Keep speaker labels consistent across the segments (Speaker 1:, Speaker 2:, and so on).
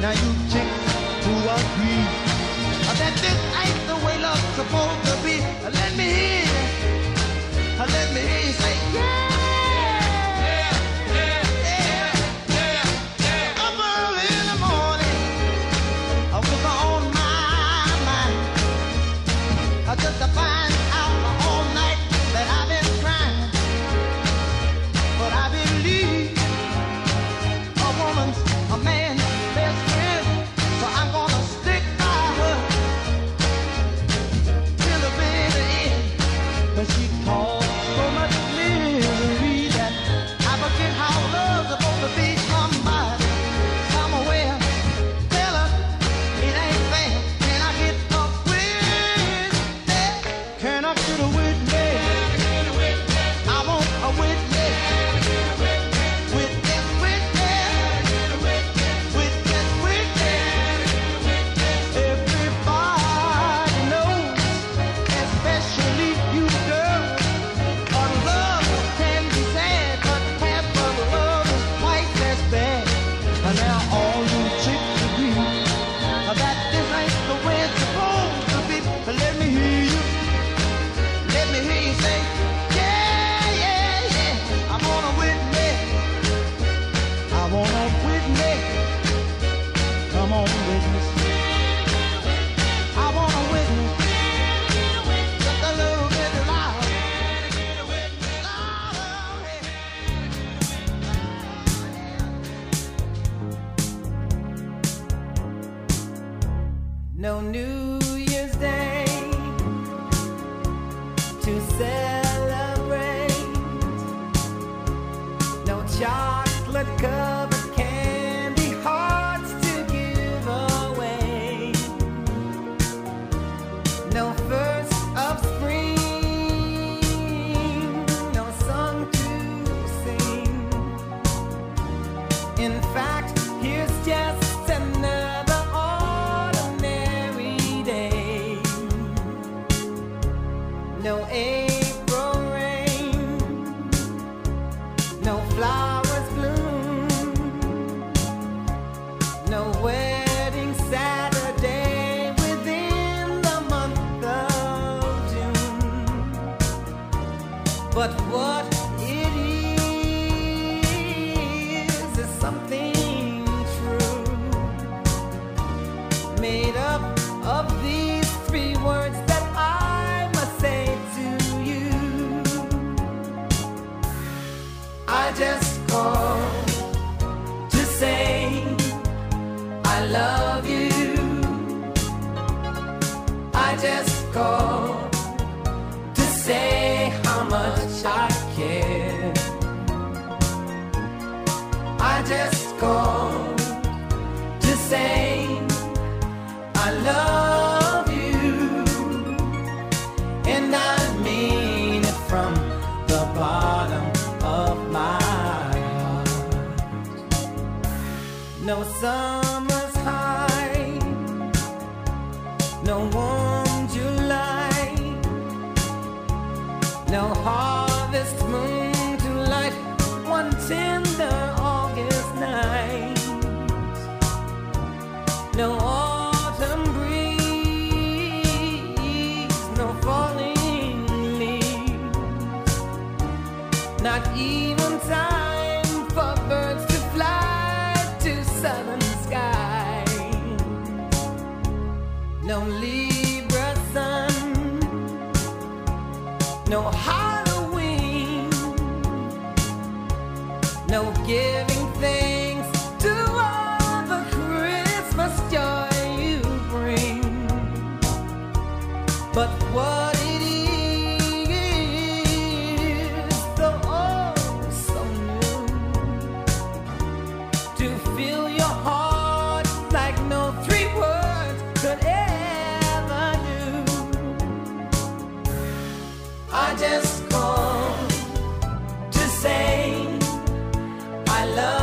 Speaker 1: Now you chicks who agree that this ain't the way love's supposed to be. Let me hear you. Let me hear you say yeah. Just to find out all night that I've been trying, but I believe a woman's a man's best friend, so I'm gonna stick by her till the very end. But she caused so much misery that I forget how love's supposed to be. Somebody, somewhere, tell her it ain't fair. Can I get a Can I get a witness? I want a witness. Witness, witness. Witness, witness. Everybody knows, especially you girls, a love can be sad, but half of love is twice as bad. And now all you chicks agree that this ain't the way it's supposed to be. Let me hear you. Let me hear you say, yeah, yeah, yeah. I want a witness. I want a witness. Come on, witness. I want a witness. Just a little bit louder.
Speaker 2: No New Year's Day to celebrate, no chocolate covered candy hearts to give away, no first of spring, no song to sing. In fact, here's just another ordinary day. No April rain, no flowers bloom, no wedding Saturday within the month of June. But what it is something true, made up of these three words that I must say to you. I just called to say I love you. I just called to say how much I care. I just called to say I love you, and I mean it from the bottom of my heart. No summer's high, no warm July, no harvest moon to light one tender August night, no autumn breeze, no falling leaves, not even time for birds to fly to southern skies, no Libra sun, no Halloween, no giving thanks to all the Christmas joy you bring. But what it is, though oh so new, to fill your heart like no three words could ever do. I just called to say I love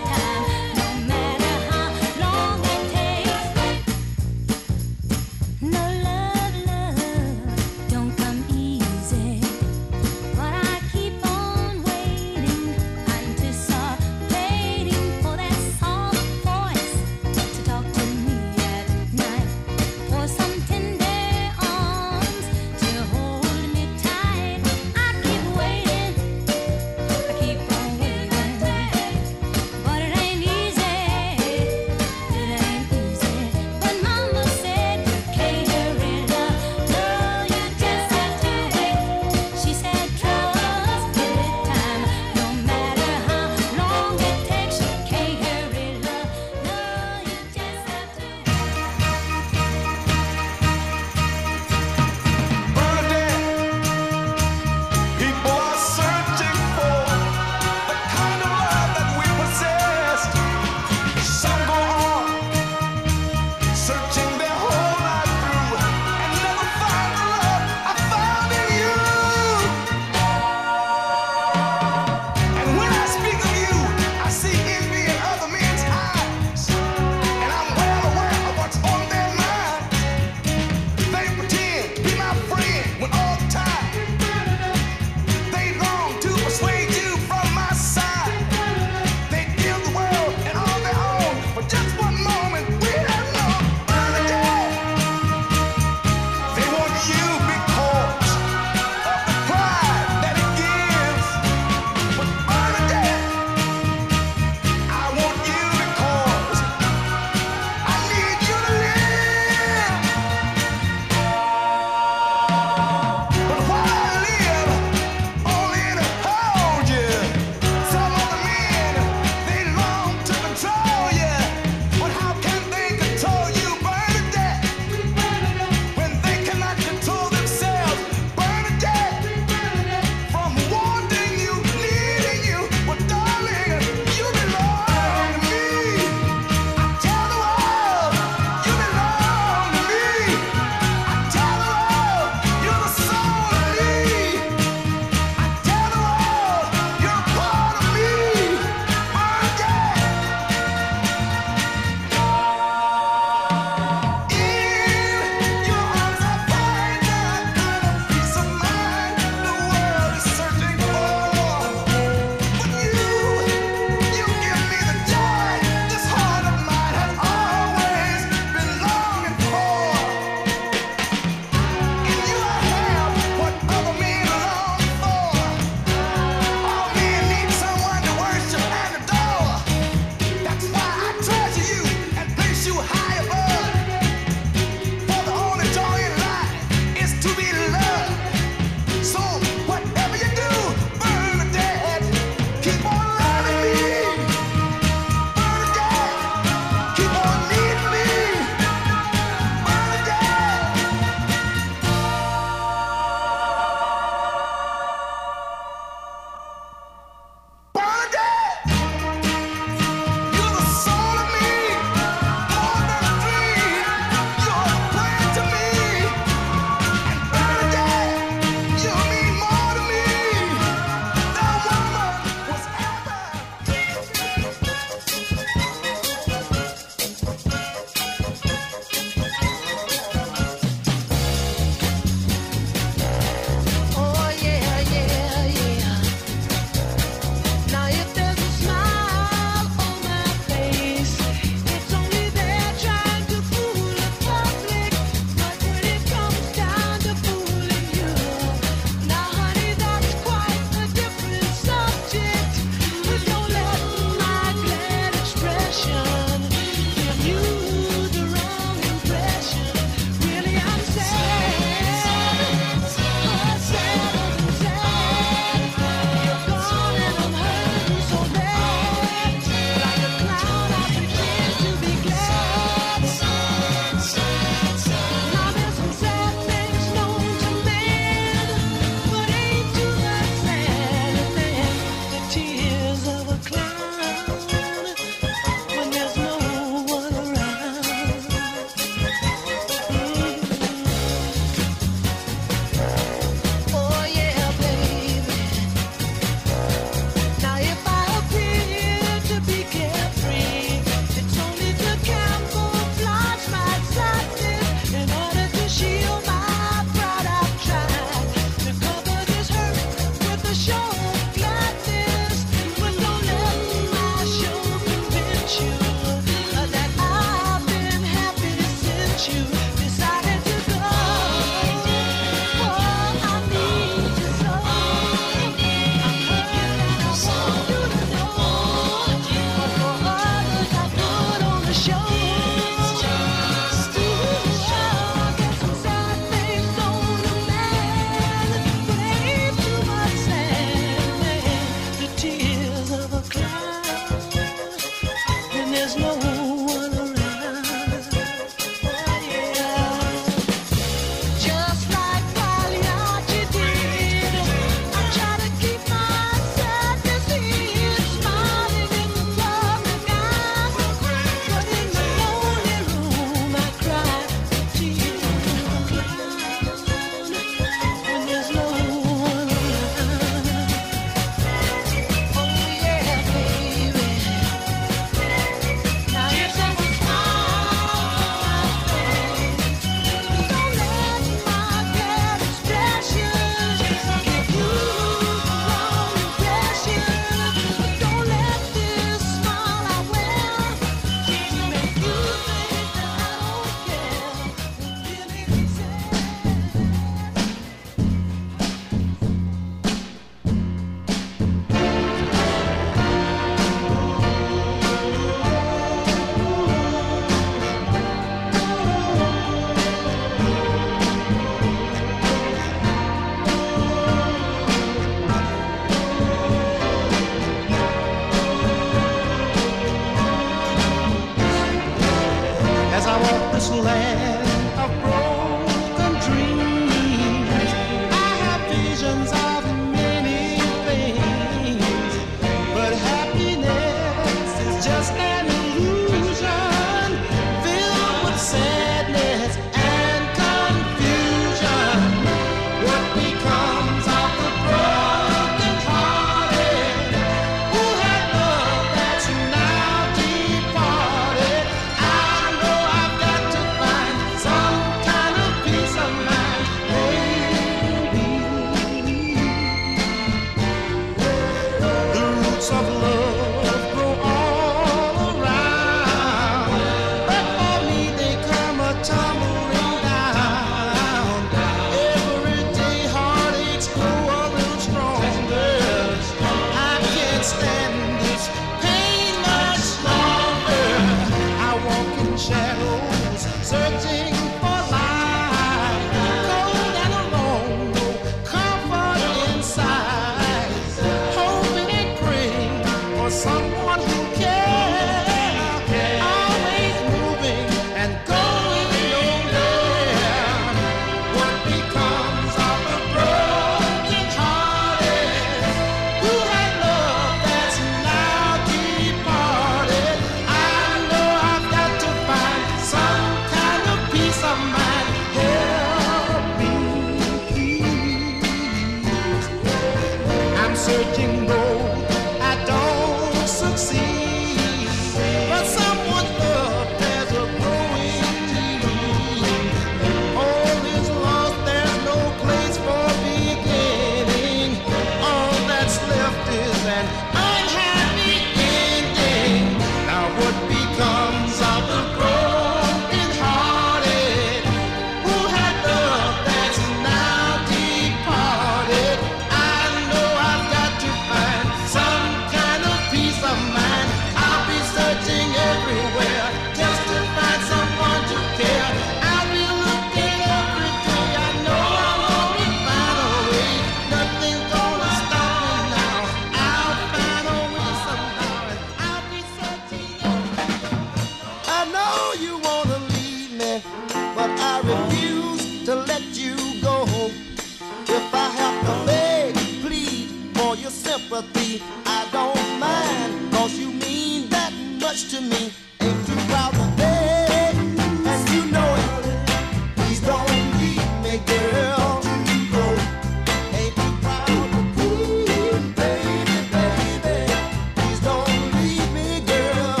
Speaker 1: searching though I don't succeed. But someone's love there's a growing need. All is lost, there's no place for beginning. All that's left is an unhappy ending. Now what becomes of the broken hearted who had love that's now departed? I know I've got to find some kind of peace of mind. I'll be searching everywhere just to find someone to care. I'll be looking every day. I know I'll always find a way. Nothing's gonna stop me now. I'll find a way somehow, and I'll be searching everywhere. I know you wanna leave me, but I refuse to let you go. If I have to beg, plead for your sympathy, I don't mind, 'cause you mean that much to me. Ain't too proud to beg, and you know it. Please don't leave me, girl. Ain't too proud to plead, baby, baby. Please don't leave me, girl.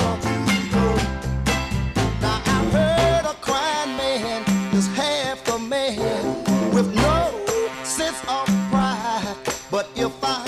Speaker 1: Now I heard a crying man is half a man with no sense of pride. But if I